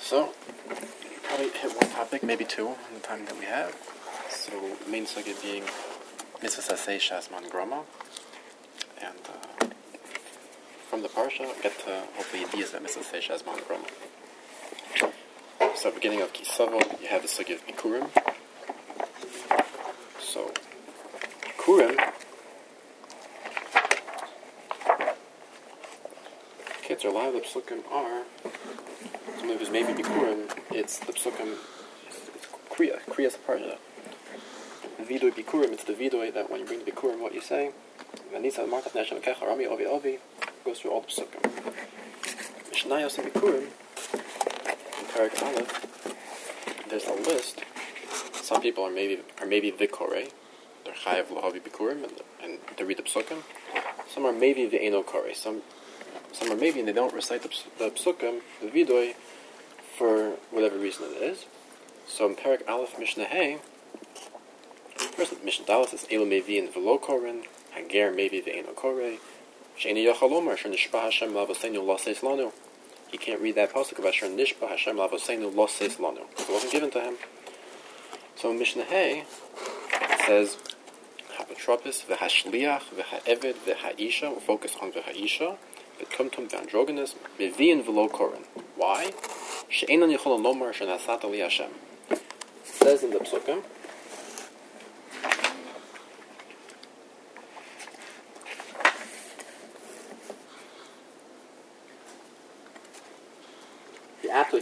So, probably hit one topic, maybe two, in the time that we have. So, main sugya being mitzvah saseh shasman grama, and from the parsha, get to hopefully ideas that mitzvah saseh shasman grama. So, beginning of Kisavo, you have the sugya of Bikurim. So, Bikurim, kids, a lot of the psukim are. Something who's maybe Bikurim, it's the psukim, it's Kriya is the parsha. Vidoy Bikurim, it's the Vidoy that when you bring the Bikurim, what you say, Vanisa Martaf Nasham Kecha Rami Ovi Ovi, goes through all the psukim. Mishnayos and Bikurim, in Parak Aleph, there's a list. Some people are maybe Vikore, they're Chayav Lahavi Bikurim, and they read the psukim. Some are maybe Ve'eno Kore, some are maybe and they don't recite the psukim, the Vidoy, for whatever reason it is. So in Parak Aleph Mishnah Hey, first Mishnah Dalas is Elo Mevi and Velo Korin, Hager Mevi Ve'eno Kore, She'eni Yachalomar, Asher Nishpa Hashem Lavoseinu Lo Seis Lanu. He can't read that pasuk of Asher Nishpa Hashem Lavoseinu Lo Seis Lanu. It wasn't given to him. So in Mishnah Hey, it says, Hapatropis V'Hashliach V'Ha'eved V'Ha'isha, we'll focus on V'Ha'isha, V'Tumtum V'Androgenes, Mevi'in V'Lo Korin. Why? She'enan Yechol Lomar Shenasat Ali Hashem. It says in the psukim, so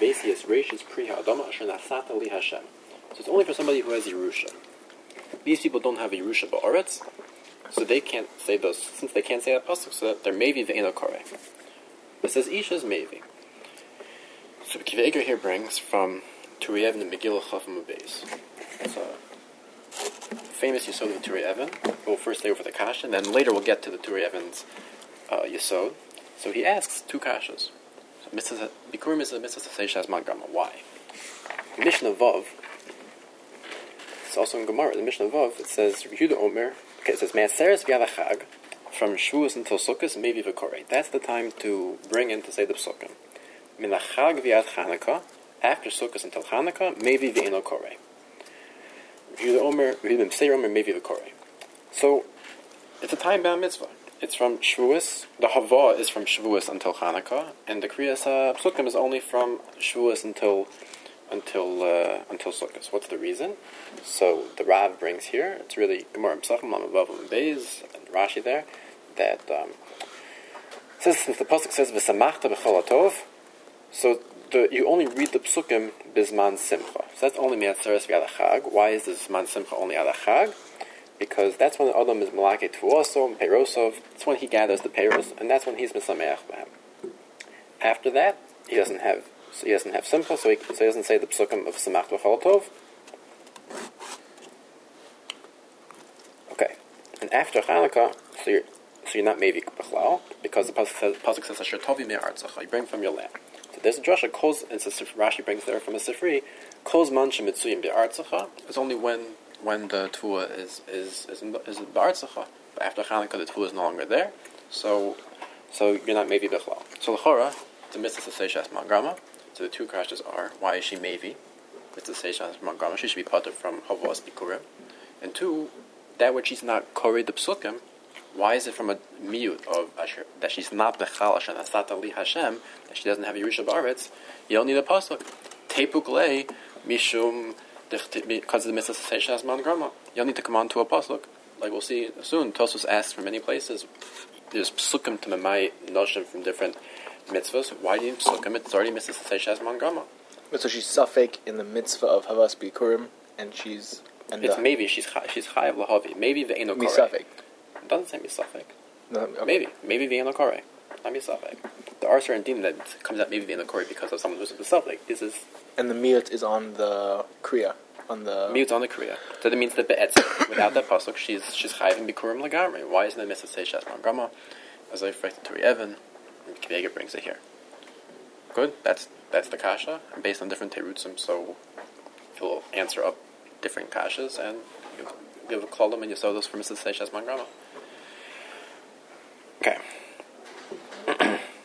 it's only for somebody who has Yerusha. These people don't have a Yerusha Ba'aretz, so they can't say those, since they can't say that pasuk, so that they're maybe ve'eno kore. It says Isha's maybe. So Kiva Eger here brings from Turei Even and Megillah Chafim Beis. It's a famous Yesod of Turei Even. We'll first stay over the kasha, and then later we'll get to the Turei Even's Yesod. So he asks two kashas. Bikurim is a mitzvah saseh shasman grama. Why? Mishnah Vav. It's also in Gemara. The Mishnah Vav, it says Yehuda Omer. Okay, it says Me'aseres v'yadachag, from Shavuos until Sukkot, maybe v'korei. That's the time to bring in to say the psukim. Minachag v'yad Chanukah, after Sukkot until Chanukah, maybe v'eno korei. Yehuda Omer, Yehuda M'seir Omer, maybe v'korei. So it's a time-bound mitzvah. It's from Shavuos. The Hava is from Shavuos until Chanukah, and the Kriyas Psukim is only from Shavuos until Sukkot. What's the reason? So the Rav brings here. It's really Gemara Pesachim Lamav and Beis and Rashi there that says, since the pasuk says V'samachta b'chol hatov, so you only read the Psukim bisman simcha. So that's only me'atzeres v'yadachag. Why is the bisman simcha only adachag? Because that's when the Adam is Malake Tuoso and Peirosov. It's when he gathers the Peiros, and that's when he's Misameach B'hem. After that, he doesn't have Simcha, so he doesn't say the Psukim of Samach V'chol Tov. Okay, and after Chanukah, so you're not Mevi B'chlal, because the pasuk says Asher Tovi Me'artzacha, you bring from your land. So there's a drasha Koz, and Rashi brings there from a Sifri, Koz Man Shemitzuyim Be'artzacha. It's only when the Tvua is Ba'artzacha, but after Chanukah the Tvua is no longer there, so you're not Mevi B'chlal. So l'chora, it's a mitzvah saseh shasman grama. So the two kashas are, why is she Mevi? Mitzvah saseh shasman grama. She should be patur from Havos Bikurim. And two, that which she's not korei the psukim, why is it from a miyut of Asher, that she's not bechal Asher Nasat Ali Hashem, that she doesn't have Yerusha Ba'aretz? You don't need a pasuk. Tepuk lei mishum, because of the mitzvah saseh shasman grama. You don't need to come on to a pasuk. Like we'll see soon, Tosos asks from many places, there's psukim to memay noshim from different mitzvahs. Why do you need psukim? It's already mitzvah saseh shasman grama. So she's suffik in the mitzvah of Havas Bikurim, and it's maybe she's chayav lahavi. Maybe ve'eno korei. Misafik. It doesn't say misafik. No, okay. Maybe ve'eno korei. Not misafik. There are certain din that comes out maybe ve'eno korei because of someone who's a misafik. And the miyut is on the kriya. Miyut's on the kriya. So that means that be'etzim, without that pasuk, she's chayav in bikurim lagamri. Why isn't it mitzvah saseh shasman grama? As I reflected to Evan, and Kiva Eger brings it here. Good. That's the kasha, and based on different terutzim, so he'll answer up different kashas and give a klolim and yesodos for mitzvah saseh shasman grama. Okay.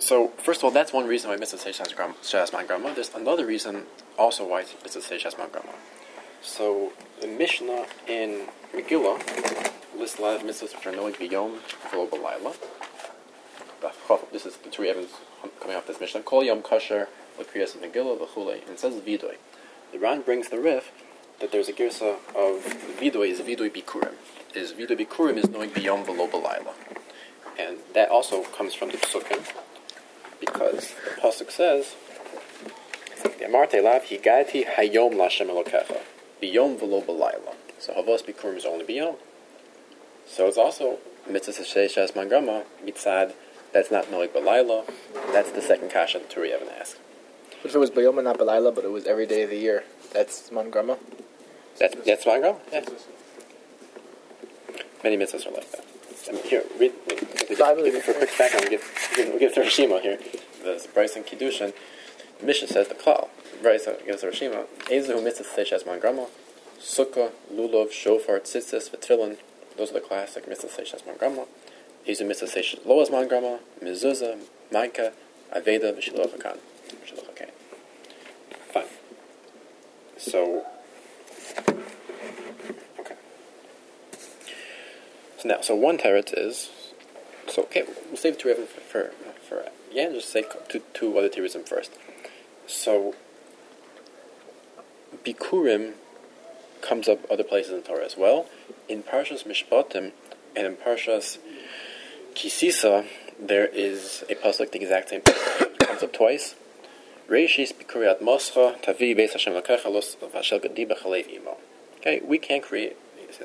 So, first of all, that's one reason why Mitzvah say Shasman Grama. There's another reason also why Mitzvah say Shasman Grama. So, the Mishnah in Megillah lists a lot of mitzvahs which are knowing biyom v'lo b'layla. This is the two evidence coming off this Mishnah. Kol yom kasher l'kriyas Megillah v'chulei. And it says vidoy. The Ran brings the riff that there's a girsa of vidoy is vidoy bikurim. Vidoy bikurim is knowing biyom v'lo b'layla. And that also comes from the Psukim, because the Pasuk says, Amarte lav higati hayom lashem elokecha, biyom v'lo b'layla. So havos bikurim is only biyom. So it's also mitzvah sheshas mangrama mitzad that's not noig b'layla. That's the second kasha that Turi Evan asked. But if it was b'yom and not b'layla, but it was every day of the year, that's mangrama? That's mangrama? Yeah. Many mitzvahs are like that. I mean, here, read for a quick background. We'll give the Rishima here. The Bryce and Kiddushin. The Mishnah says the klal. Bryce gives the Rishima. Ezu mitzvah sheshas mangrama, sukkah, lulav, shofar, tzitzis, v'tfilin. Those are the classic mitzvah sheshas mangrama. Ezu mitzvah sheshas loas mangrama, mezuzah, maika, aveda, v'shiloch hakan. Fine. So, okay. So one teretz is, we'll save the two of them for yeah, just say two other teretzim first. So, bikurim comes up other places in Torah as well. In Parshas Mishpatim and in Parshas Kisisa, there is a pasuk the exact same pasuk. It comes up twice. Reishis bikuriat moscha tavi beis Hashem lakecha los vashel gadi b'chalev imo. Okay, we can't create.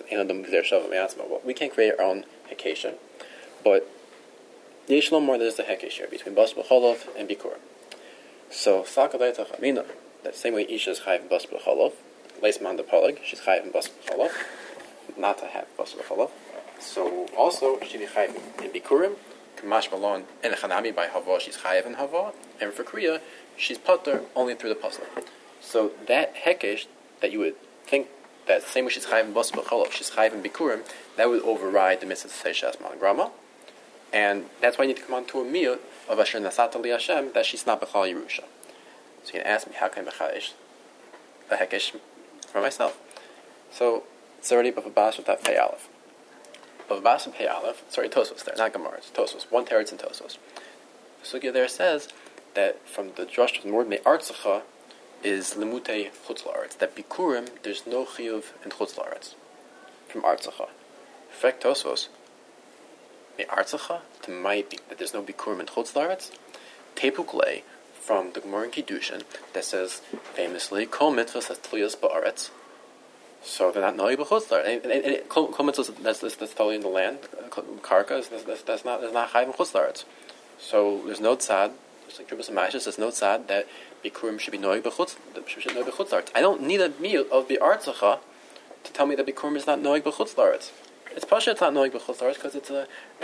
We can't create our own hekation, but yesh lomar there's a hekesh here between bas b'cholov and bikurim. So sakadaytach amina, that same way Isha is chayiv bas b'cholov, leisman de polig, she's chayiv in bas b'cholov, not to have bas b'cholov. So also she be chayiv in bikurim, kamash malon and chanami by hava, she's chayiv in hava, and for kriya she's pater only through the pasuk. So that hekesh that you would think that same way she's chayiv in bas b'cholov, she's chayiv in bikurim, that would override the mitzvah to say shasman grama, and that's why you need to come on to a miyut of Asher Nasata Li Hashem that she's not Bechal Yerusha. So you can ask me, how can I Bechayish a Hekesh for myself? So it's already Bava Basra Tav Pei Aleph. Bava Basra Pei Aleph, sorry, Tosos there, not Gemara, it's Tosos, one teretz in Tosos. The Sugya there says that from the Drush of Mordmei Artzacha is Limutei Chutz La'aretz, that Bikurim, there's no Chiyuv in Chutz La'aretz from Artzacha. In fact, Tosos, Artzacha to might be that there's no bikurim in chutz la'aretz. Tepukle from the Gemara in Kiddushin that says famously kol mitzvahs has tliyas ba'aretz, so they're not noig b'chutz la'aretz. And kol mitzvahs that's totally in the land. Karka that's not chayiv in chutz la'aretz. So there's no tzad. Just like Trubus and Mashas, there's no tzad that bikurim should be noig b'chutz la'aretz. I don't need a miyut of the Artzacha to tell me that bikurim is not noig b'chutz la'aretz. It's pasha. It's not knowing b'chutz la'aretz because it's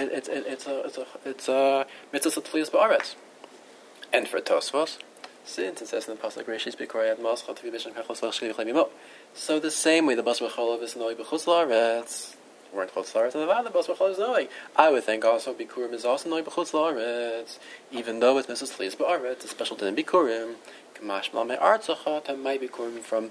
a mitzvah tzlius ba'aretz. And for Tosfos, since it says in the pasuk Reishis b'korayat mascha t'vi b'shem kachos v'chshli v'chlei mimo. So the same way the bas b'cholov is knowing b'chutz la'aretz, we're in chutz la'aretz, and the bas b'cholov is knowing. I would think also bikurim is also knowing b'chutz la'aretz, even though it's mitzvah tzlius ba'aretz, it's special to the bikurim. Kamash malmei artzacha that might bikurim from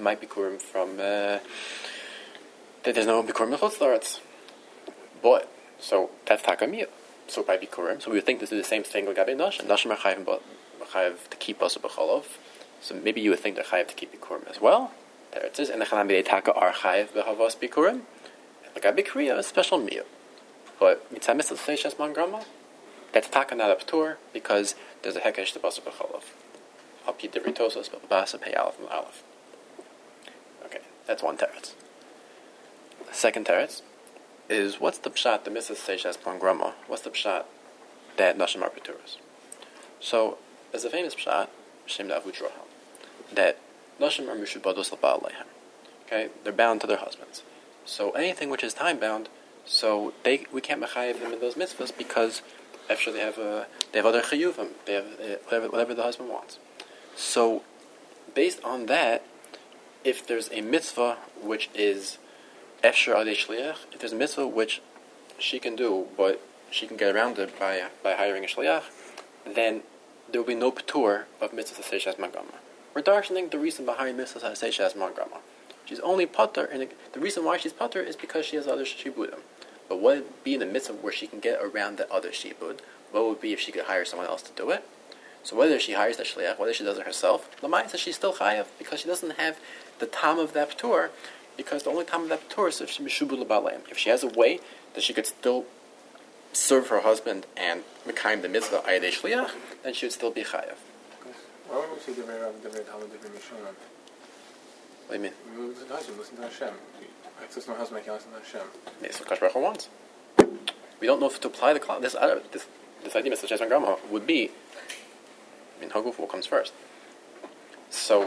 that there's no bikurim in chutz la'aretz. But, so that's takamiyah. So by bikurim, so we would think this is the same thing with Gabi Nashim. Nashim are chayiv to keep basa b'cholov. So maybe you would think they're chayiv to keep bikurim as well. There it is. And the Chanan B'dei Taka are chayiv b'havas bikurim. And Gabi Kriya is special miyah. But mitzvah mitzvah seishas man grama, that's taka not a p'tur because there's a hekesh to basa b'cholov. Al pi divri tosos b'basa pei aleph and aleph. Okay, that's one teretz. Second teretz is what's the pshat the mitzvah seishas man grama? What's the pshat that nashim are p'turas? So there's a famous pshat shem davud that nashim are mishubados l'ba'al leihem. Okay, they're bound to their husbands. So anything which is time bound, so we can't mechayev them in those mitzvahs because after they have other chiyuvim, they have whatever the husband wants. So based on that, if there's a mitzvah which is efshar adei shliach, if there's a mitzvah which she can do, but she can get around it by hiring a shliach, then there will be no patur of mitzvah sasei shas mangrama. We're darshaning the reason behind mitzvah sasei shas mangrama. She's only patur, and the reason why she's patur is because she has other shibudim. But what would be in the mitzvah where she can get around the other shibud? What would be if she could hire someone else to do it? So whether she hires the shliach, whether she does it herself, Lamai says she's still chayav because she doesn't have the tam of that patur, because the only tam of that patur is if she mishubul l'baleim. If she has a way that she could still serve her husband and mekayim the mitzvah ayadei shliach, then she would still be chayav. Why would we say Devrei Rav, Devrei Talmud, Devrei Mishunan? What do you mean? The husband, listen to Hashem. If there's no husband, I can listen to Hashem. It's what Kadosh Baruch Hu wants. We don't know if to apply the this idea of Mitzvah Grama would be, Haguf, what comes first? So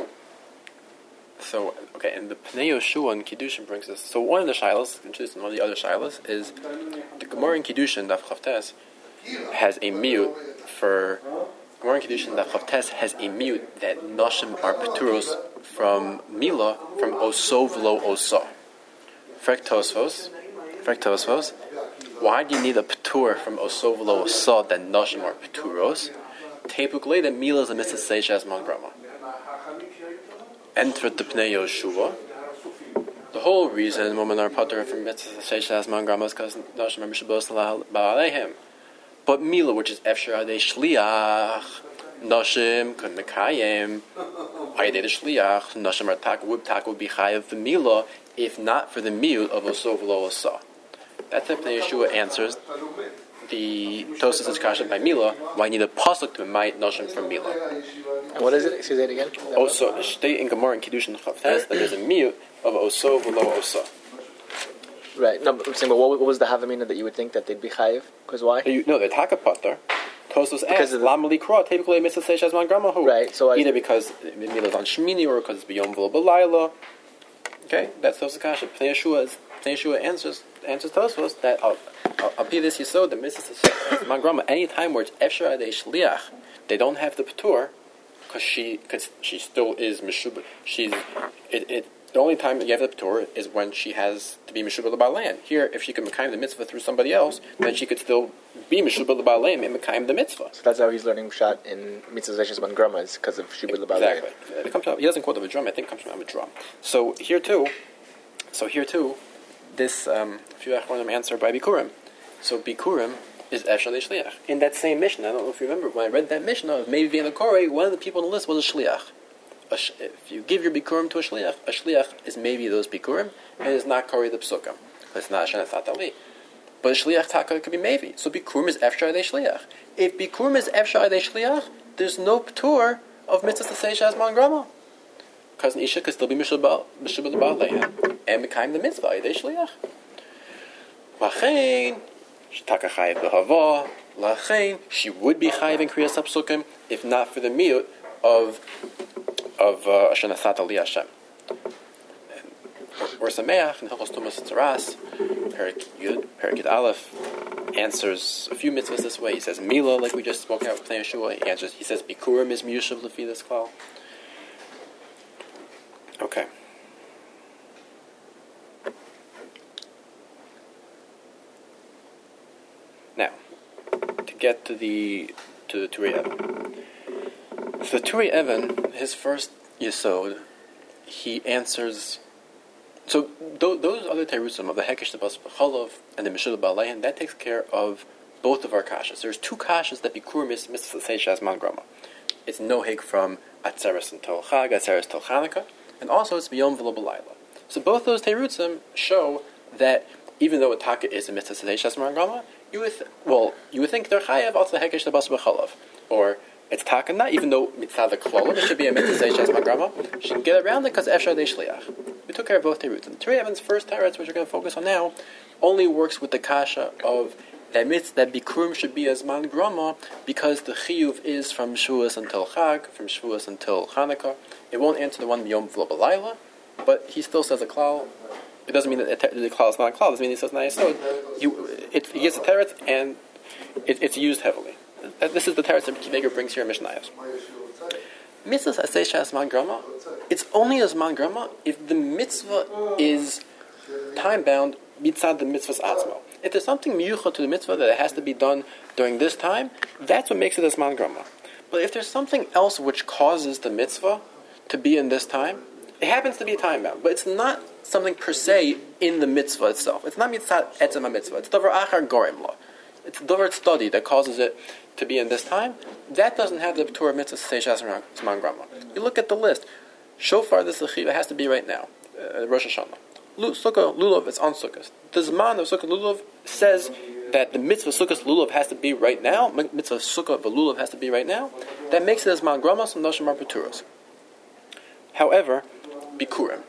okay, and the Pnei Yoshua in Kiddushin brings us. So one of the shilas, introduced in one of the other shilas, is the Gemara in Kiddushin Daf Chavtes has a mute for Gemara in Kiddushin Daf Chavtes has a mute that Nashim are Peturos from Mila from Osov lo Osa. Frek Tosfos. Why do you need a Petur from Osov lo Osa that Nashim are Peturos? Tepuk Leda Mila is a mitzvah seishas mangrama. Enter the Pnei Yoshua. The whole reason women are patur from mitzvah seishas mangrama is because Nashim are mishabos ba'aleihim. But Mila, which is efshar adei shliach, Nashim could mekayim ayadei the shliach. Nashim would be chayav for Mila if not for the miyut of osov lo osa. That's if the Yeshua answers the Tosas' kasha by Mila. Why need a pasuk to invite Nashim from Mila? And what is it? Say that again. Also, state in Gemara and Kiddushin Chavtes that there's a miyut of osov lo osa. Right. No, but I'm saying, but what was the havamina that you would think that they'd be chayiv? Because why? No, they're taka pater. Tosas asks, "Lamali kra typically mitzvah seishas mangrama hu." Right. So either because Mila's on Shmini or because it's beyond v'lo b'layla. Okay, that's Tosas kasha. Pnei Yeshua answers Tosas that I'll be this yisod the mitzvah seishas mangrama. Any time where it's efshar adei shliach, they don't have the patur because she still is meshubah. The only time you have the patur is when she has to be meshubah l'ba'alein. Here, if she could mekayim the mitzvah through somebody else, then she could still be meshubah l'ba'alein and mekayim the mitzvah. So that's how he's learning pshat in mitzvah seishas mangrama, is because of shubah l'ba'alein. Exactly. He doesn't quote of a drum. I think it comes from a drum. So here too, this few achronim answer by Bikurim. So Bikurim is Efshar Shliach. In that same Mishnah, I don't know if you remember, when I read that Mishnah of Mevi and the Korei, one of the people on the list was a Shliach. If you give your Bikurim to a Shliach is maybe those Bikurim, and it's not Korei the Psukim. It's not Hashem, it's not Ali. But a Shliach Taka could be Mevi. So Bikurim is Efshar Shliach. If Bikurim is Efshar Shliach, there's no Ptur of Mitzvah Seishas Mangrama. Because an Isha could still be Mishubal Ba'alehem and Mekayim the Mitzvah Ayadei Shliach. Lachein, Shetaka Chayiv B'Hava. Lachein, she would be Chayiv in Kriyas HaPsukim if not for the miyut of Asher Nasat Ali Hashem. Or Sameach in Hilchos Tumas Tzaras, Perik Yud Aleph answers a few mitzvahs this way. He says Mila, like we just spoke about with Pnei Yeshua. He says Bikurim is Miyushav Lefi this klal. Okay. Now, to get to the Turei Even. So the Turei Even, his first Yesod, he answers. So those other Terusim of the Hekesh, the Bas B'Cholov, and the Mishul Ba'alein, that takes care of both of our kashas. There's two kashas that Bikurim is Mitzvah Seishas Mangrama. It's nohig from Atzeres until Chag, Atzeres till Chanukah. And also it's beyond v'lo b'layla. So both those terutzim show that even though a taka is a mitzvah seishas mangrama, you would think they're chayav also hekesh lebas b'chalav, or it's taka not even though mitzvah the klolim it should be a mitzvah seishas mangrama. She can get around it because efshar dei shliach. We took care of both terutzim. Turei Even's first teretz, which we're going to focus on now, only works with the kasha of that mitzvah that bikurim should be as mangrama because the chiyuv is from Shavuos until Chag, from Shavuos until Chanukah. It won't answer the one beyond v'lo b'layla, but he still says a klal. It doesn't mean that the klal is not a klal. It doesn't mean he says not yesod. He gets a teretz and it's used heavily. This is the teretz that Kiveger brings here in Mishnayos. Mitzvah aseh mangrama. It's only as mangrama if the mitzvah is time bound mitzad the mitzvah's atzmo. If there's something miyuchah to the mitzvah that it has to be done during this time, that's what makes it a zman grama. But if there's something else which causes the mitzvah to be in this time, it happens to be time bound, but it's not something per se in the mitzvah itself. It's not mitzvah etzem ha-mitzvah. It's davar achar gorim la. It's davar study that causes it to be in this time. That doesn't have the Torah mitzvah say shas zman grama. You look at the list. Shofar, this lechiva has to be right now. Rosh Hashanah. Sukkah lulav is on Sukkot. The zman of Sukkah lulav says that the mitzvah Sukkot lulav has to be right now. Mitzvah Sukkah lulav has to be right now. That makes it as zman grama some noshim arpaturos. However, bikurim.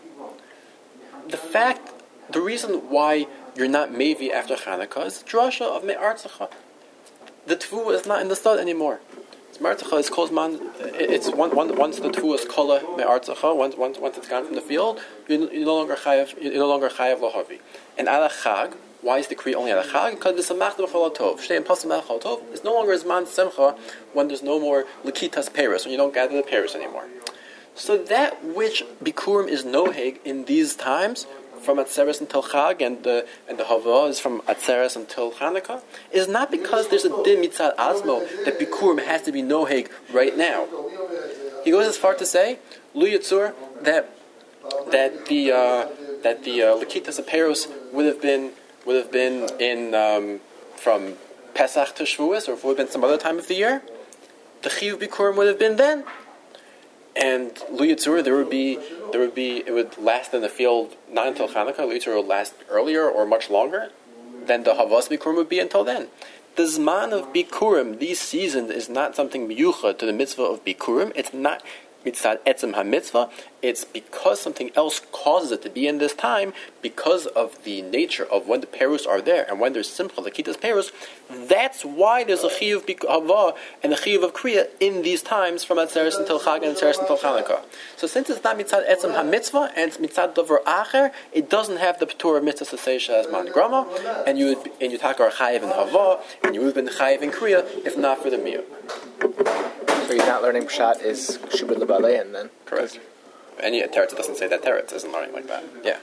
The reason why you're not mevi after Chanukah is the drasha of me'artzacha. The tefua is not in the stud anymore. Me'artzacha is called man. It's once the tefua is kola me'artzacha. Once it's gone from the field, you're no longer chayav. You're no longer chayav lahavi. And ala chag, why is the decree only ala chag? Because the samach b'chol tov. Shtei and pasam b'chol tov. It's no longer zman simcha when there's no more likitas peris, when you don't gather the peris anymore. So that which bikurim is noheg in these times, from Atzeres until Chag, and the Havah is from Atzeres until Chanukah, is not because there's a din mitzad azmo that bikurim has to be noheg right now. He goes as far to say, Lu Yitzur, that the Lakitas Aperos would have been in from Pesach to Shavuos, or if it would have been some other time of the year, the Chiyuv bikurim would have been then. And Lu Yitzur, it would last in the field not until Chanukah. Lu Yitzur would last earlier or much longer than the Havas Bikurim would be until then. The Zman of Bikurim, these seasons, is not something miyucha to the mitzvah of Bikurim. It's not mitzvah etzem ha-mitzvah. It's because something else causes it to be in this time, because of the nature of when the perus are there and when there's simcha lakitas perus. That's why there's a chiyuv hava and a chiyuv of kriya in these times from Atzeres until Chag and Atzeres until Chanukah. So since it's not mitzvah etzem ha-mitzvah and it's mitzvah davar acher, it doesn't have the Torah mitzvah sasesha as man grama, and you take our chayiv in hava and you would have been chayiv in kriya if not for the miyuv. So he's not learning pshat is shubad lebalein then? Correct. Any teretz doesn't say that teretz isn't learning like that. Yeah.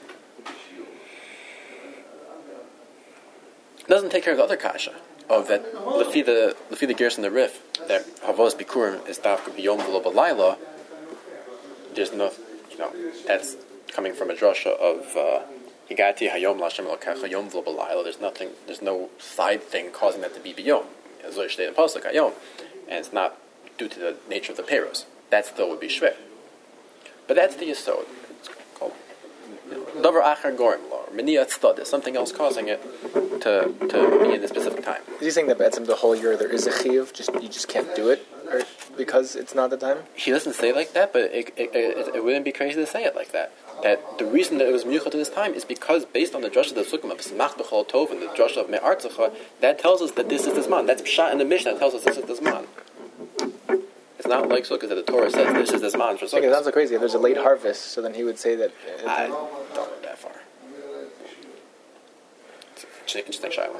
It doesn't take care of the other kasha of that lefi the gears in the rif that havos bikurim is dafka biyom v'lo b'layla. There's no, that's coming from a drasha of higati hayom l'Hashem elokecha yom v'lo b'layla. There's no side thing causing that to be biyom. As Zohar stated in pasuk hayom, and it's not due to the nature of the peros. That still would be shveh. But that's the yesod. It's called davar achar gorim law, meniyat stud. There's something else causing it to be in a specific time. Is he saying that the whole year there is a chiyuv, you just can't do it, or because it's not the time? He doesn't say it like that, but it wouldn't be crazy to say it like that. That the reason that it was miyuchah to this time is because based on the drasha of the Sukkim of Smach b'chol tov and the drasha of Me'artzacha, that tells us that this is the zman. That's pshat in the Mishnah that tells us this is the zman. It's not like Sukkot that the Torah says this is the zman for Sukkot. Okay, that sounds so crazy. If there's a late harvest, so then he would say that. I don't go that far. It's interesting, Shiloh.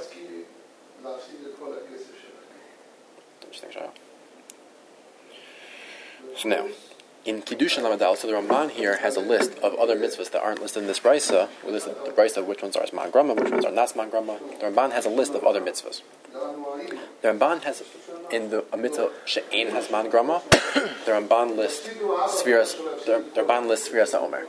Interesting, Shiloh. So now, in Kiddushin Lamadal, so the Ramban here has a list of other mitzvahs that aren't listed in this brisa. We listed the brisa of which ones are Zman Grama, which ones are not Zman Grama. The Ramban has a list of other mitzvahs. The Ramban has, in a mitzvah she'ein has Zman Grama, the Ramban lists Sfiras HaOmer.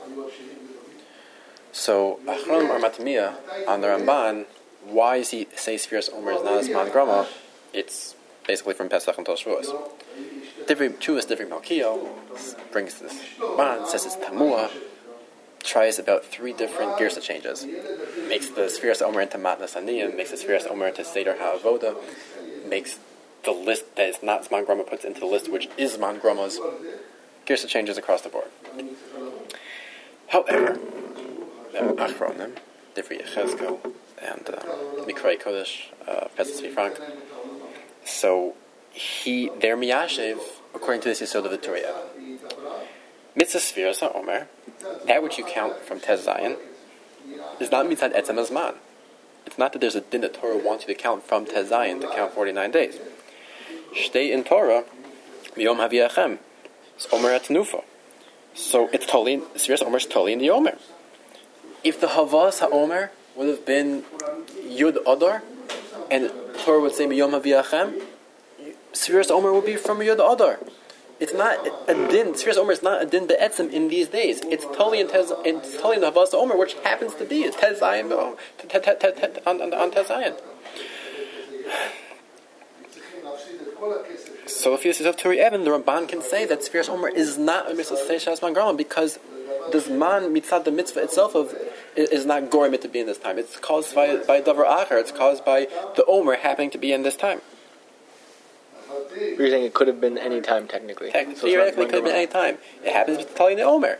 So, Achronim or Matamiyah, on the Ramban, why does he say Sfiras HaOmer is not Zman Grama? It's basically from Pesach until Shavuos. Different Malkiel brings this Ramban, says it's Tamua, tries about 3 different Girsa changes. Makes the Sfiras Omer into Matnas Aniyim, makes the Sfiras Omer into Seder HaAvoda, makes the list that is not Zman Grama puts into the list which is Zman Grama's. Girsa changes across the board. However, Achronim, Divrei Yechezkel, and Mikrei Kodesh, Pesach Tzvi Frank, so they're miyashiv according to this yesod of the Torah. Mitzvah Sfiras HaOmer, that which you count from Tez Zayin, is not mitzad etzem hazman. It's not that there's a din that Torah wants you to count from Tez Zayin to count 49 days. Shtei in Torah, miyom haviachem, it's Omer atnufa. So it's totally, Sfiras HaOmer is totally in the Omer. If the Havas HaOmer would have been Yud Adar, and Torah would say B'Yom HaViachem, Sfiras Omer would be from Yud Adar. It's not a din. Sfiras Omer is not a din be'etzim in these days. It's totally in the Havas Omer, which happens to be Tez Zayin on Tez Zayin. So if you see Turi Evan, the Ramban can say that Sfiras Omer is not a mitzvah Seishas Man Grama because the Zman mitzvah, the mitzvah itself is not gorimit to be in this time. It's caused by Davar Acher. It's caused by the Omer happening to be in this time. You're saying it could have been any time, technically. Theoretically, it could have been any time. It happens to be telling the Omer.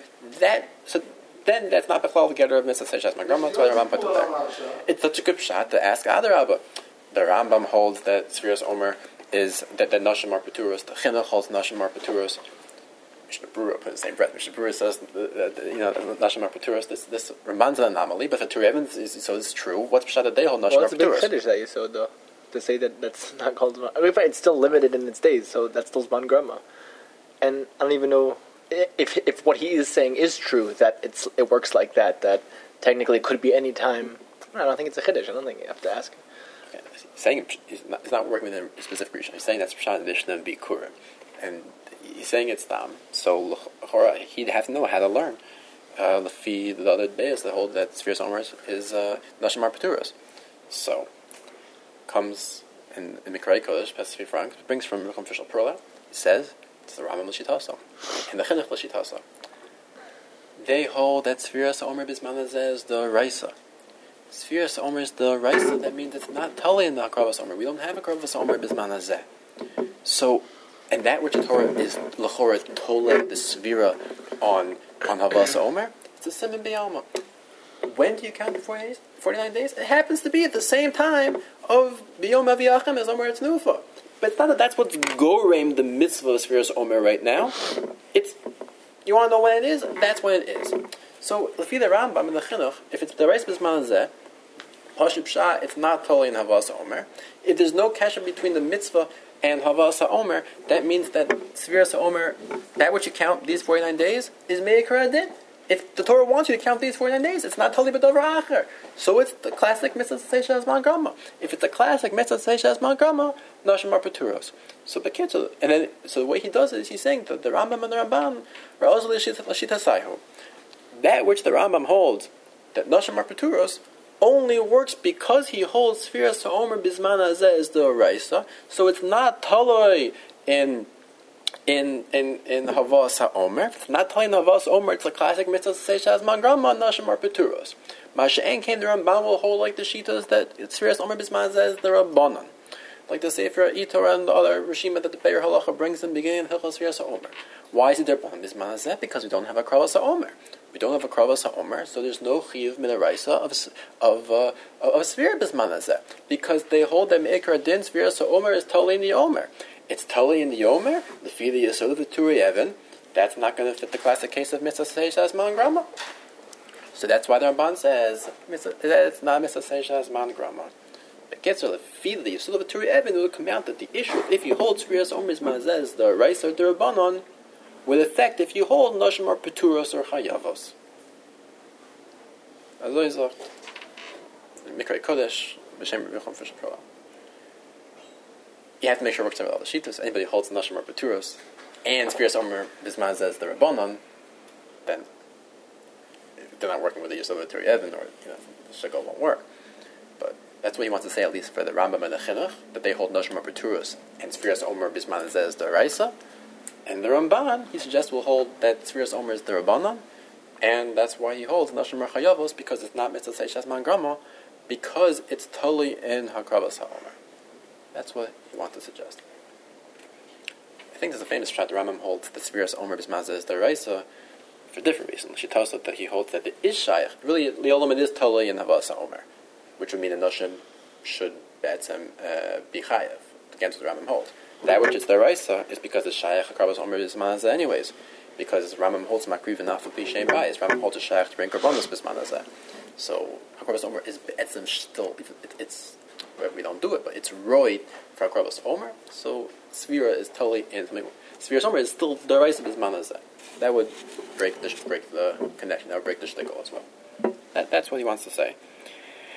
Then that's not the call together of mitzvah Seishas Man Grama. That's why the Rambam put it there. It's such a good shot to ask Adarabba. The Rambam holds that Sfiras Omer is that Nashim are Peturos. The Chinuch holds Nashim are Peturos. Mishnah Berurah put in the same breath. Mishnah Berurah says, Nashim are Peturos. This Ramban's an anomaly, but for Turi Evans, so it's true. What's Pshat that they hold Nashim are Peturos? Well, it's a big chiddush that you saw, though, to say that that's not called Zman. I mean, it's still limited in its days, so that's still Zman Grama. And I don't even know if what he is saying is true, that it works like that technically it could be any time. I don't think it's a chiddush. I don't think you have to ask him. He's saying he's not working with a specific region. He's saying that's Pshat Mishnah Bikurim, and he's saying it's Dam. So he'd have to know how to learn. The other Beis that hold that Sfiras Omer is Nashim are Peturos. So comes in Mikrei Kodesh, Pesach Frank brings from Rucham Fishel Perla. He says it's the Rambam L'Shitaso and the Chinuch L'Shitaso. They hold that Sfiras Omer Bisman Hazeh is the Raisa. Sfiras Omer is the Raisa. That means it's not Tali in the Hakravas Omer. We don't have a Hakravas Omer Bisman Hazeh. So, and that which the Torah is L'chora Tole the Svira on Havas Omer, it's a Siman B'Yalma. When do you count the 40 days? 49 days? It happens to be at the same time of B'Yom HaViachem as Omer Etznufa. But it's not that that's what's Goreim the mitzvah of Sfiras Omer right now. It's, you want to know when it is? That's when it is. So, Lefi the Rambam in the Chinuch, if it's the Reis Bisman Hazeh, Pashut Pshat, it's not totally in Havas Omer. If there's no kasha between the mitzvah and Havas Omer, that means that Sfiras Omer, that which you count these 49 days, is Me'ikar Adin. If the Torah wants you to count these 49 days, it's not totally b'davar acher. So it's the classic mitzvah seisha azman grama. If it's a classic mitzvah seisha azman grama, nashim are peturos. So bekitzel, and then so the way he does it is he's saying that the Rambam and the Ramban ra'oz l'shita. That which the Rambam holds that nashim are peturos only works because he holds Sfiras Omer Bisman Hazeh is the Oraisa. So it's not taloi in Havas HaOmer. It's not telling Havas HaOmer, it's a classic mitzvah seisha azman grama, nashim are peturos. Masha'en came the Ramban will hold like the Shitas that Sfiras Omer Bisman Hazeh is the Rabbanan. Like the Sefer Itor and the other Rishima that the Be'er Halacha brings in the beginning of Hilchos Sfiras HaOmer. Why is it there Bisman Hazeh? Because we don't have a Kravas HaOmer. We don't have a Kravas HaOmer, so there's no Chiyuv Minaraisa of Sfira Bisman Hazeh. Because they hold that Me'ikar Din Sfiras HaOmer is totally in the Omer. It's totally in the Omer, the Fili Yesod of the Turi Evan. That's not going to fit the classic case of Mitzvah Seisha Azman Grama. So that's why the Ramban says that it's not Mitzvah Seisha Azman Grama. But Ketzer, the Fili Yesod of the Turi Evan will come out that the issue, if you hold Sfiras Omer Bisman Hazeh as the Reis or the Rabbanon, will affect if you hold Nashim or Peturos or Chayavos. Azoizah, Mikrei Kodesh, B'Shem Rucham Fishel Perla. You have to make sure it works out with all the Shitas. Anybody who holds Nashim or Peturos and Sfiras Omer Bisman Hazeh as the Rabbanon, then they're not working with the Yesod of the Turi Evan, or the Shekol won't work. But that's what he wants to say, at least for the Rambam and the Chinuch, that they hold Nashim or Peturos and Sfiras Omer Bisman Hazeh as the Raisa. And the Ramban, he suggests, will hold that Sfiras Omer is the Rabbanon, and that's why he holds Nashim or Chayavos, because it's not Mitzvah Seisha Azman Grama, because it's totally in Hakravas HaOmer. That's what he wants to suggest. I think there's a famous shot the Rambam holds that Sfiras Omer Bisman Hazeh is the Raisa for different reasons. She tells us that he holds that it is Shaykh. Really, Leolam, it is totally in Havas HaOmer, which would mean the Nashim should be Chayav, against what the Rambam holds. That which is the Raisa is because it's Shaykh Hakravas Omer Bisman Hazeh anyways. Because Rambam holds Makriv and Nafal Pishem Bayis. Rambam holds a Shaykh to bring Karbonos Bisman Hazeh. So Hakravas Omer is Be'etzim still, it's we don't do it, but it's roid for Hakravas Omer. So Svira is totally in something. Sfiras Omer is still the Raisa Bisman Hazeh. That would break the connection. That would break the shtickle as well. That's what he wants to say.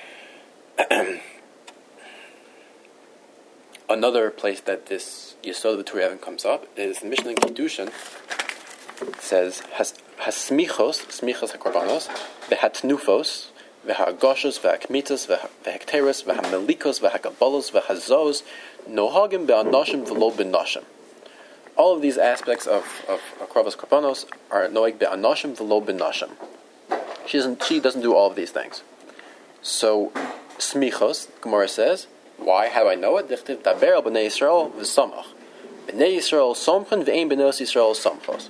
Another place that this Yesod of the Turei Even comes up is the Mishnah in Kiddushin. It says, Hasmichos, smichos hakorbanos, vehatnufos, vehagoshes, vehakmitas, vehekteres, vehamelikos, vehakabalos, vehazos, nohagim be'anoshim v'lo be'noshim. All of these aspects of Akravas Korbanos are noeg be'anoshim v'lo be'noshim. She doesn't do all of these things. So, smichos, Gemara says, why? How do I know it? Dichtiv daber al b'nei Yisrael v'samach. B'nei Yisrael somchen v'ein b'nos Yisrael samchos.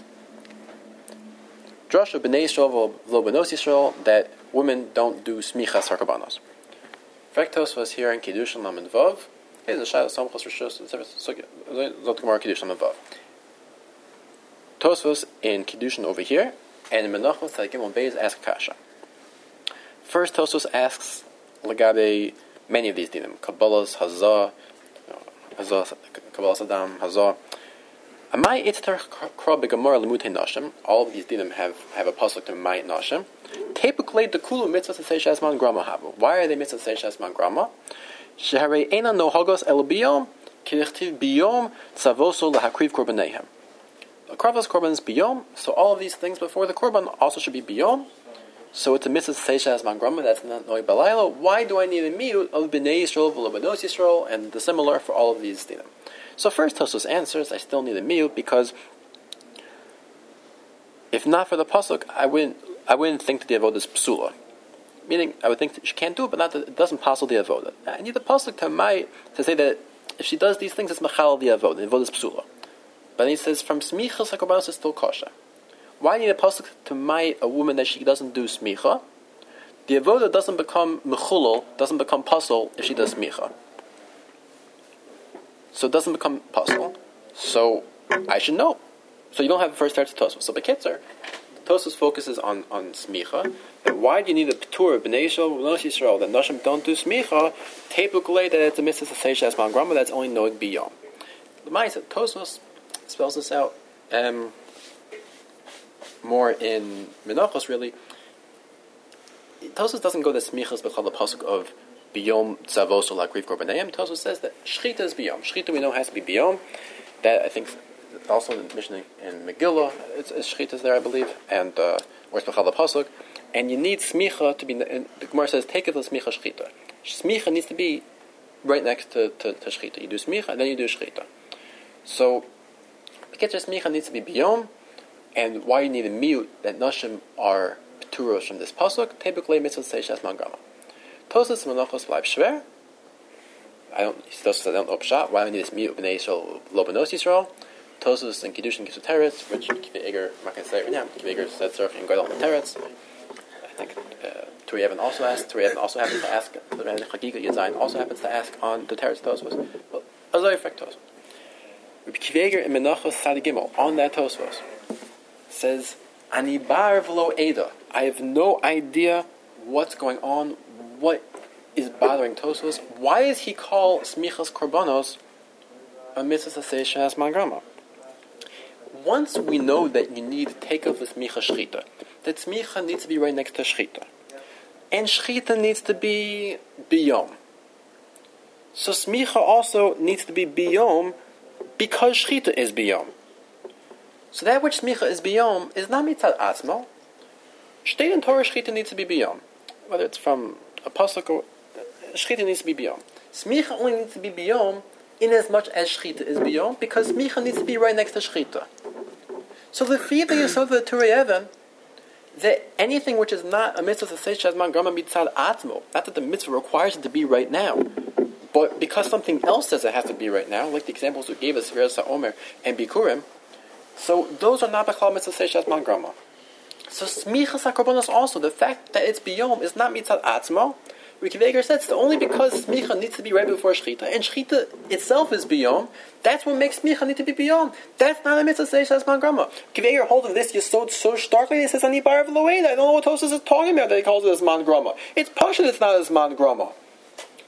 Drasha b'nei Yisrael v'lo b'nos Yisrael, that women don't do smichas harkabanos. Frektos was here in Kiddushin Lamed Vav. Here's a shayla samchos rishus. Zot Gemara Kiddushin Lamed Vav. Tosfos in Kiddushin over here, and in Menachos Tzadikim Beis ask Kasha. First, Tosfos asks Lagabe many of these dinim: Kabbalas, Hazah, Kabbalas Adam, Hazah. Amai itzer kra begamor lemutei nashim. All of these dinim have a pasuk to Mai nashim. Typically, the kulu mitzvah to say shasman grama havu. Why are they mitzvah to say shasman grama? Sheharei ena no hagos el biyom kirichtiv biyom tzavoso lahakriv korbaneihem. Akravas korban is biyom, so all of these things before the korban also should be biyom. So it's a mitzvah to say shasman grama. That's not noi balayla. Why do I need a miyut of bnei Yisrael v'lo b'nos Yisrael and the similar for all of these dinim? So first Tosfos answers, I still need a miyut because if not for the pasuk, I wouldn't think that the avodah is psula. Meaning, I would think that she can't do it, but not that it doesn't passel the avodah. I need the pasuk to say that if she does these things, it's machal the avodah. The avodah is psula. But he says from smichas hakorbanos is still kosher. Why need a pasuk to a woman that she doesn't do smicha? The avodah doesn't become mechulal, doesn't become pasel if she does smicha. So it doesn't become possible. So I should know. So you don't have the first start to Tosfos. So Bekitzer, Tosfos focuses on smicha. And why do you need a p'tur of b'nei Yisrael v'nos Yisrael that nashim don't do smicha? Typically, that it's a mitzvah to say shasman grama that's only noeg biyom. The Ma'aseh Tosfos spells this out more in Menachos. Really, Tosfos doesn't go to smichas b'chal the pasuk of biyom tzavos or lakriv korbaneim. Tosfos says that shchita is biyom. Shchita we know has to be biyom. That I think also in the Mishnah in Megillah, it's shchita is there, I believe, and where's b'chal the pasuk. And you need smicha to be. And the Gemara says, take it to smicha shchita. Smicha needs to be right next to shchita. You do smicha and then you do shchita. So, because smicha needs to be biyom, and why you need a miyut that nashim are pturos from this pasuk. Typically, mitzvah say shasman grama. Tosas Menachos bleib schwer. I don't know pshat. Why do I need this miyut b'nei Yisrael lo b'nos Yisrael? Tosas and Kiddushin gives a teretz, which Kiva Eger, I'm not going to say it right now. Kiva Eger said tzarich and Gadol teretz. I think Turei Even also asked. Turei Even also happens to ask. The Chagiga Yadzayin also happens to ask on the teretz Tosfos. But Azay effect Tosfos. Kiva Eger in Menachos Sadi Gimel on that Tosfos says, Ani bar v'lo eda. I have no idea what's going on. What is bothering Tosfos? Why does he call smichas korbanos a mitzvah say shasman grama? Once we know that you need to take off the smicha shchita, that smicha needs to be right next to shchita, and shchita needs to be biyom. So smicha also needs to be biyom because shchita is biyom. So that which smicha is biyom is not mitzad atzmo. Shteit in Torah shchita needs to be biyom, whether it's from a pasuk or shchita needs to be biyom. Smicha only needs to be biyom in as much as shchita is biyom, because smicha needs to be right next to shchita. So the Fiva Yesod of the Turei Even, that anything which is not a mitzvah to say shasman grama mitzad atzmo, not that the mitzvah requires it to be right now, but because something else says it has to be right now, like the examples we gave us, Reza Omer and Bikurim, so those are not b'chal mitzvah to say shasman grama. So smichas hakorbanos also, the fact that it's biyom is not mitzad atzmo. Ricky Veger said it's only because smicha needs to be right before shchita, and shchita itself is biyom. That's what makes smicha need to be biyom. That's not a mitzvah say shasman grama. Ricky Veger holding this yesod so starkly. He says ani bar v'loeda. I don't know what Tosfos is talking about that he calls it as man grama. It's pashut. It's not as man grama.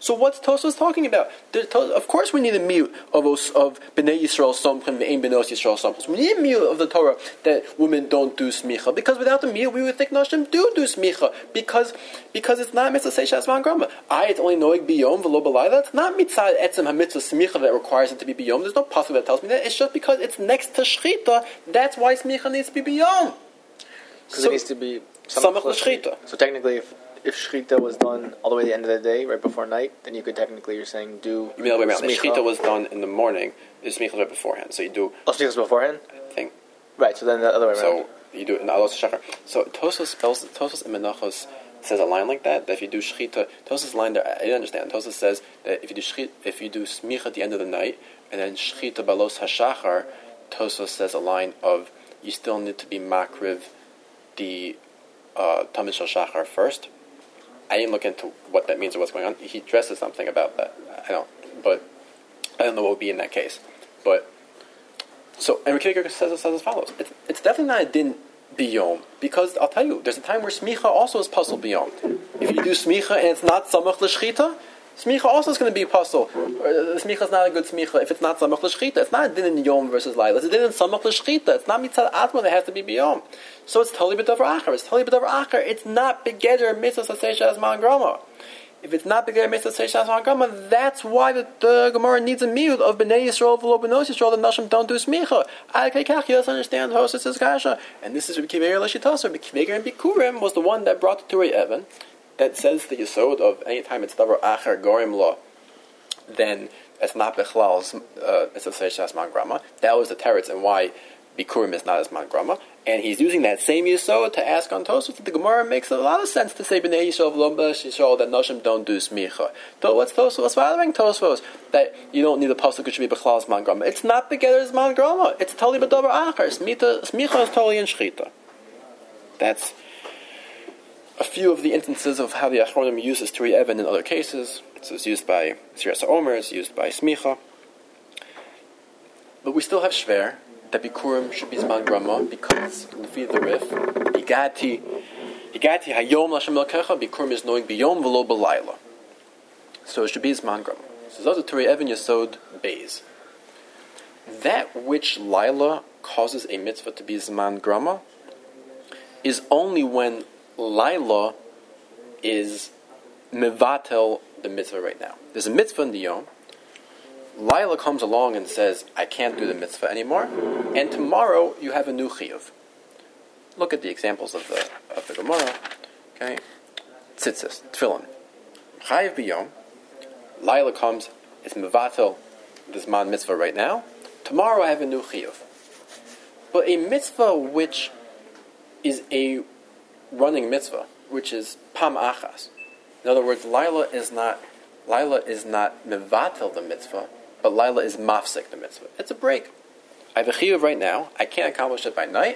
So what's Tosfos talking about? Of course we need a mute of Bnei Yisrael Somchim ve'ein Benos Yisrael Somchim. We need a mute of the Torah that women don't do smicha, because without the mute we would think Nashim do smicha, because it's not mitzvah seishas man grama. It's only noig biyom v'lo b'layla. It's not mitzvah etzem hamitzvah smicha that requires it to be biyom. There's no pasuk that tells me that. It's just because it's next to shchita. That's why smicha needs to be biyom. Because it needs to be samach l'shchita. So technically, if shchita was done all the way to the end of the day, right before night, then you could technically, you're saying, do. You mean the other way around? If shchita was done in the morning, the smicha right beforehand. So you do. Oh, smicha beforehand. I think. Right. So then the other way around. So you do it in Alos Shachar. So Tosfos and Menachos says a line like that. That if you do shchita, Tosfos line there, I didn't understand. Tosfos says that if you do smicha at the end of the night and then shchita balos hashachar, Tosfos says a line of you still need to be makriv the Tamid Shel Shachar first. I didn't look into what that means or what's going on. He addresses something about that. I don't know what would be in that case. But so, and Rikiger says as follows: it's definitely not a din biyom, because I'll tell you, there's a time where smicha also is puzzle biyom. If you do smicha and it's not samach l'shchita, smicha also is going to be puzzle. Smicha is not a good smicha if it's not samach l'shchita. It's not a din in yom versus layla. It's a din in samach l'shchita. It's not mitzad atma that has to be biyom. So it's totally b'davar achar. It's not begeder mitzvah sasei man grama. If it's not begeder mitzvah sasei man grama, that's why the Gemara needs a miyud of bnei Yisrael v'lo b'nos Yisrael. The nashim don't do smicha. Adkei you understand Hosas' kasha, and this is Rabbi Kiva L'shitasa. Rabbi Kiva and Bikurim was the one that brought the Turei Evan that says the yesod of any time it's davar achar gorim law, then it's not bechlal it's a seishas man grama. That was the teretz and why Bikurim is not as man grama. And he's using that same yesod to ask on Tosfos. The Gemara makes a lot of sense to say b'nei Yisrael v'lo b'nos Yisrael that nashim don't do smicha. So what's bothering Tosfos? That you don't need a pasuk which should be bechlal as man grama. It's not together as man grama. It's totally b'davar achar. Smicha is totally in shchita. That's a few of the instances of how the Achronim uses Turei Evan in other cases. So it's used by Sirasa Omer, it's used by Smicha. But we still have Shver, that Bikurim should be Zman Grama, because in the feed of the Rif, Igati Hayom Lashem Elkecha, Bikurim is knowing Biyom V'lo B'layla. So it should be Zman Grama. So those are Turei Evan Yesod Beis. That which Laila causes a mitzvah to be Zman Grama is only when Laila is mevatel the mitzvah right now. There's a mitzvah in the Yom. Laila comes along and says, I can't do the mitzvah anymore, and tomorrow you have a new chiyuv. Look at the examples of the Gemara. Okay, tzitzis, tefillin, chayiv biyom. Laila comes, it's mevatel this man mitzvah right now. Tomorrow I have a new chiyuv. But a mitzvah which is a running mitzvah, which is pam achas. In other words, Laila is not mevatel the mitzvah, but Laila is mafsek the mitzvah. It's a break. I have a chiyuv right now. I can't accomplish it by night.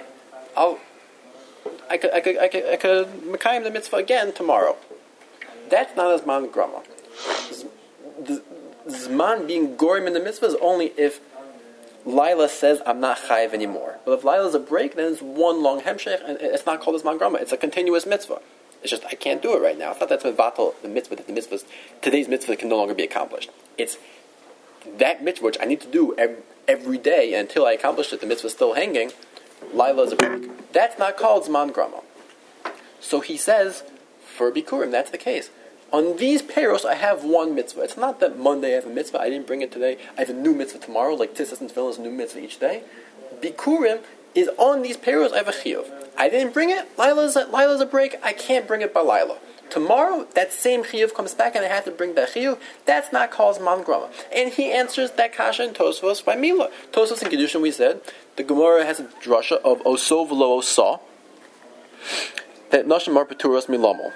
I could mekayim the mitzvah again tomorrow. That's not a zman grama. The zman being gorim in the mitzvah is only if Laila says, I'm not chayiv anymore. But if Laila's a break, then it's one long hemshech, and it's not called a zman grama. It's a continuous mitzvah. It's just, I can't do it right now. It's not that's mevatel the mitzvah, that today's mitzvah can no longer be accomplished. It's that mitzvah which I need to do every day, and until I accomplish it, the mitzvah is still hanging. Laila is a break. That's not called zman grama. So he says, for Bikurim, that's the case. On these payros, I have one mitzvah. It's not that Monday I have a mitzvah, I didn't bring it today, I have a new mitzvah tomorrow, like Tzitzis and Tefillin is a new mitzvah each day. Bikurim is on these payros, I have a chiyuv. I didn't bring it, Laila's a break, I can't bring it by Laila. Tomorrow, that same chiyuv comes back and I have to bring that chiyuv. That's not called zman grama. And he answers that kasha in Tosfos by Mila. Tosfos in Kedushin, we said, the Gemara has a drasha of oso v'lo osa, that nashim are peturos milamo.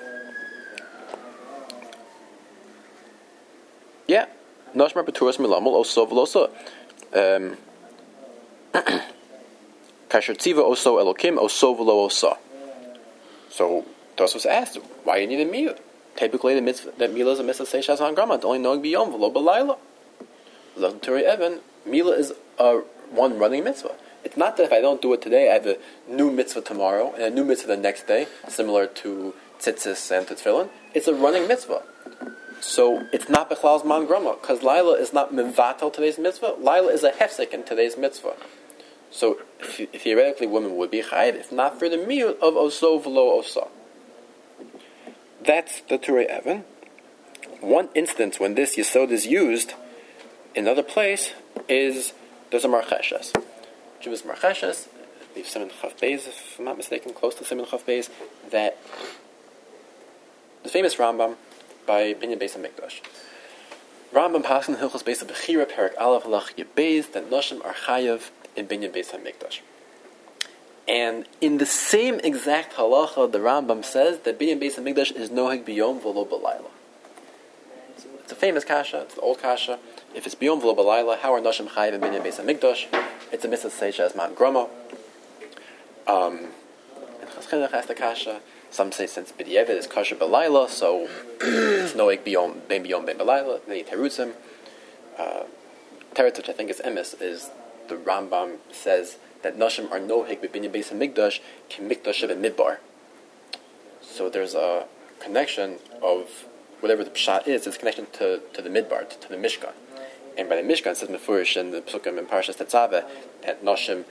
Yeah, nashim are peturos milamo, oso v'lo osa. Kasher tziva oso elokim, oso v'lo osa. So, Tosfos asked, why you need a miyud? Typically, the mitzvah, that Mila is a mitzvah seishas on grama, only knowing biyom v'lo b'layla. L'chum Turei Evan, Mila is a one running mitzvah. It's not that if I don't do it today, I have a new mitzvah tomorrow, and a new mitzvah the next day, similar to tzitzis and to tefillin. It's a running mitzvah. So it's not Bechlal Zman Grama, because Laila is not Mevatel today's mitzvah. Laila is a hefsek in today's mitzvah. So theoretically, women would be chayiv if not for the miyut of oso v'lo osa. That's the Turei Even. One instance when this yesod is used in another place is there's a marcheshes. Jewish marcheshes, I believe Siman Chaf Beis, if I'm not mistaken, close to Siman Chaf Beis, that the famous Rambam by Binyan Beis HaMikdash. Rambam paskin Hilchos Beis HaBechira Perak Aleph Halach Yebeiz that Noshim are chayav in Binyan Beis HaMikdash. And in the same exact halacha, the Rambam says that Binyan Beis HaMikdash is noheg biyom v'lo b'layla. So it's a famous kasha, it's the old kasha. If it's biyom v'lo b'layla, how are Noshim chayav in Binyan Beis HaMikdash? It's a mitzvah seisha as man groma. And Chas Chinuch asked the kasha. Some say since B'di'evet is kosher b'layla, so it's noeg biyom ben b'layla. Then you terutzim. Teretz, which I think is emes, is the Rambam says that Nashim are noheg b'binyan beis hamikdash ki mikdash midbar. So there's a connection of whatever the pshat is. It's a connection to the midbar, to the Mishkan. And by the Mishkan, it says mefurish in the Pesukim in Parashas Tetzaveh that Nashim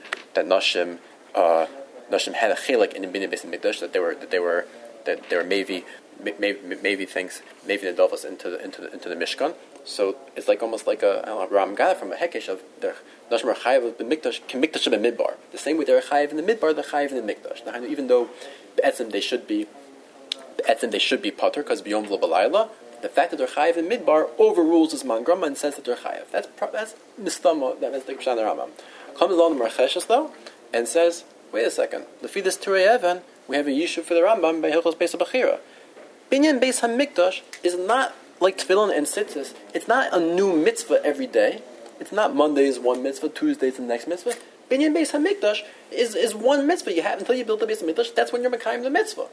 had a chelik in the binyan beis hamikdash, that they were maybe things maybe the dovas into the Mishkan. So it's like almost like a Ram got it from a hekesh of the Nashim are chayiv in mikdash can mikdash in midbar. The same way they're chayiv in the midbar, they're chayiv in the mikdash. Now, even though be'etzim they should be pater because biyom v'lo b'layla, the fact that they're chayiv in midbar overrules this man grama and says that they're chayiv. That's mistama. That's the Pshat Rambam. Comes along the Marcheshes though and says, wait a second. Lefi this Turei Even, we have a yishuv for the Rambam by Hilchos Beis HaBechira. Binyan Beis HaMikdash is not like tefillin and tzitzis. It's not a new mitzvah every day. It's not Mondays one mitzvah, Tuesdays the next mitzvah. Binyan Beis HaMikdash is one mitzvah you have until you build the Beis HaMikdash. That's when you're mekayim the mitzvah.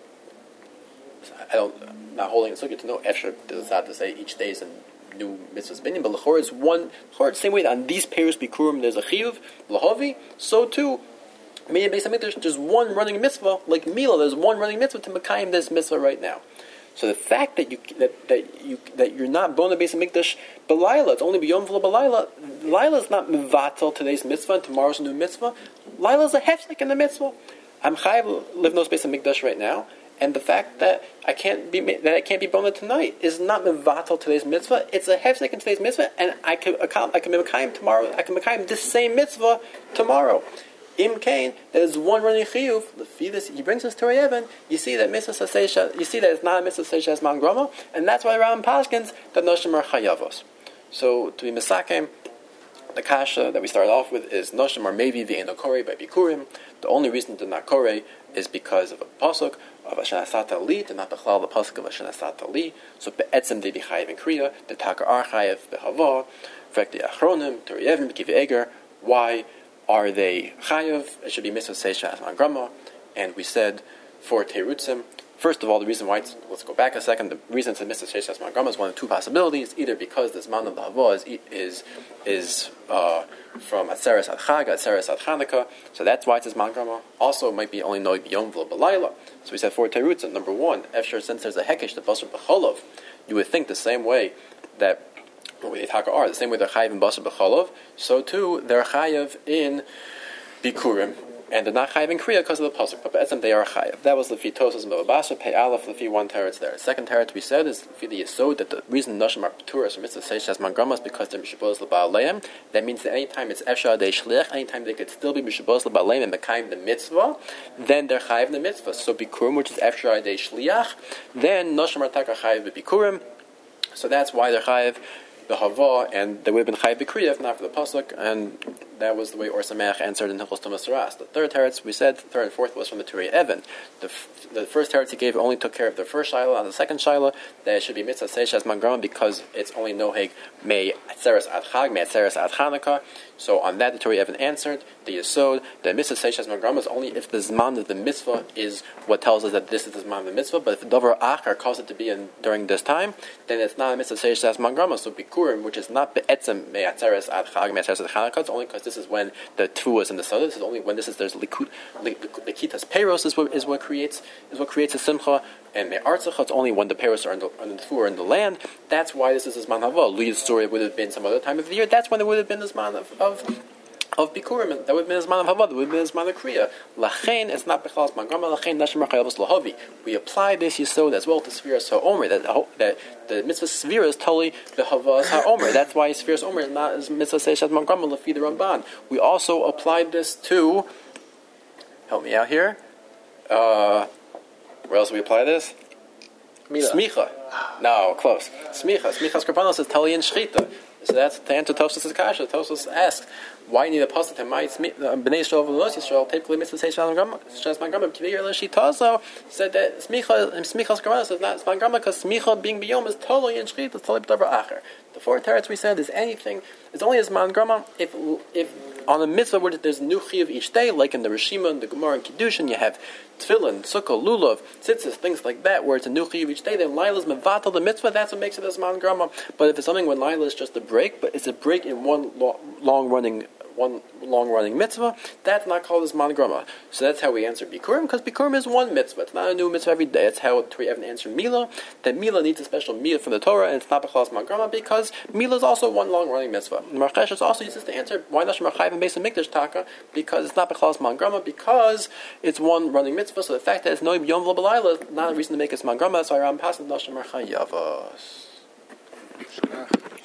I'm not holding it so good to know. Efshar does not to say each day is a new mitzvah's binyan, but l'chor is one. L'chor, the same way that on these peiros bikurim there's a chiyuv lahavi. So too, Binyan Beis HaMikdash there's one running mitzvah like Mila. There's one running mitzvah to mekayim this mitzvah right now. So the fact that you're not bona Beis HaMikdash b'layla, it's only b'yom v'lo b'layla. Layla is not mevatel today's mitzvah and tomorrow's new mitzvah. Layla is a hefsek in the mitzvah. I'm chayav live no Beis HaMikdash right now, and the fact that I can't be bona tonight is not mevatel today's mitzvah. It's a hefsek in today's mitzvah, and I can be mekayim tomorrow. I can mekayim this same mitzvah tomorrow. Im Kain, there's one running chiyuv. He brings us to Turei Even. You see that mitzvah seisha. You see that it's not a mitzvah seisha as man grama, and that's why Rambam paskins that noshim are chayavos. So to be misakem, the kasha that we started off with is noshim are maybe v'eino korei by bikurim. The only reason they're not korei is because of a pasuk of Asher Asata Li, to not bechlal the pasuk of Asher Asata Li. So be'etzem they be chayiv in kriya. The taka are chayiv behava. V'ek the achronim Turei Even b'kiv eger. Why are they chayav? It should be mitzvah seisha as man grama. And we said for terutzim, first of all, the reason why let's go back a second. The reason it's a mitzvah seisha as man grama is one of two possibilities. Either because this man of the hava is from atzeres ad chag, atzeres ad chanukah, so that's why it says man grama. Also, it might be only noig b'yom v'lo b'layla. So we said for terutzim. Number one, efshar, since there's a hekesh the basar b'cholov, you would think the same way that. They the same way they're chayiv in basar b'cholov, so too they're chayiv in bikurim, and they're not chayiv in kriya because of the pasuk. But be'etzem they are chayiv. That was lefi Tosas Mevabasha Pei Aleph lefi one teretz there. Second teretz we said is lefi the yesod that the reason nashim are paturas from mitzvah seisha man grama is because they're mishabos l'ba'aleim. That means that anytime it's efshar adei shliach, anytime they could still be mishabos l'ba'aleim and mekayim the mitzvah, then they're chayiv in the mitzvah. So bikurim, which is efshar adei shliach, then nashim are taka chayiv bikurim. So that's why they're chayiv the hava, and they would have been chayiv b'kriya if not for the pasuk, and that was the way Or Sameach answered in Hilchos Tumas Saras. The third teretz we said, third and fourth, was from the Turei Even. The first teretz he gave only took care of the first shaila, and the second shaila that it should be mitzvah seisha as man grama because it's only noheg me atzeres ad chag, me atzeres ad chanukah. So on that the Turei Even answered the yesod that mitzvah seisha as man grama is only if the zman of the mitzvah is what tells us that this is the zman of the mitzvah. But if the davar achar caused it to be during this time, then it's not a mitzvah seisha as man grama. So bikurim, which is not be'etzem me atzeres ad chag, me atzeres ad chanukah, it's only because this is when the tfuas and the sada. This is only when there's likitas peros is what creates a simcha, and me'artzacha, it's only when the peros are on the tfuah in the land. That's why this is a zman hava. Luya's story would have been some other time of the year. That's when there would have been the zman of bikurim. That would have been a zman of hava. That would have been a zman of kriya. Lachein, it's not bechal zman grama. Lachein nashim rachayavos lahavi. We apply this yisod as well to Sfiras HaOmer. That the mitzvah Sfira is totally the Havas HaOmer. That's why Sfiras HaOmer is not as mitzvah Seishat Mangrama Lefi the Ramban. We also applied this to, help me out here, where else do we apply this? Mila. Smicha. No, close. Smicha. Smicha's Karbanos is Tali and Shchita. So that's the answer to Tosfos' Kasha. Tosfos asks, why you need a pasuk to my Bnei Yisrael v'Los Yisrael typically mitzvah Seishat Mangrama Kivir Elishit Tazo said that Smicha's Karbanos is not Mangrama because Smicha being biyom is totally in Shchita, it's totally b'davar acher. The four teretz we said is anything. It's only as Mangrama if on a mitzvah where there's a new chiyuv each day, like in the Rishima and the Gemara and Kiddushin, you have tefillin, sukkah, lulav, tzitzis, things like that, where it's a new chiyuv each day, then Laila's mevatel the mitzvah, that's what makes it as mangrama. But if it's something when Laila is just a break, but it's a break in one long-running mitzvah, that's not called as mangrama. So that's how we answer Bikurim, because Bikurim is one mitzvah. It's not a new mitzvah every day. It's how we have an answer Mila, that Mila needs a special Mila from the Torah, and it's not Bechal as mangrama, because Mila is also one long-running mitzvah. Marchesh also uses the answer, why not Shemachayv and Beis HaMikdash Taka? Because it's not Bechal as mangrama, because it's one running mitzvah, so the fact that it's no Yom V'lo B'Layla is not a reason to make it mangrama, so I ram passing Nashim Marchayavos.